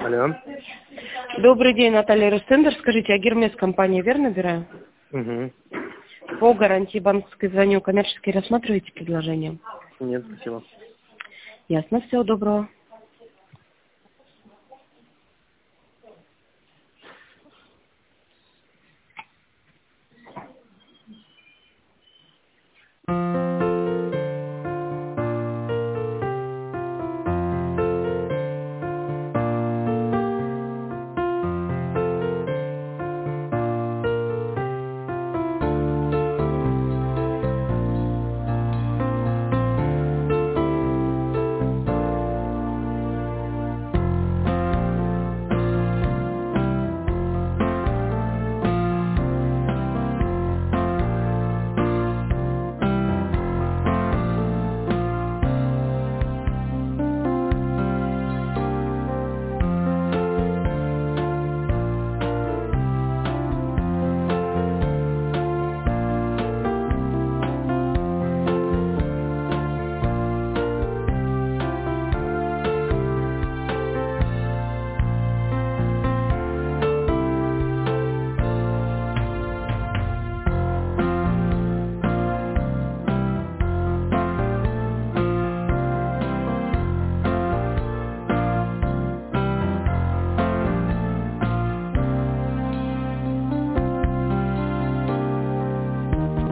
Алло. Добрый день, Наталья Ростендер. Скажите, а Гермес компания верно набираю? Угу. По гарантии банковской звоню. Коммерчески рассматриваете предложение? Нет, спасибо. Ясно, всего доброго.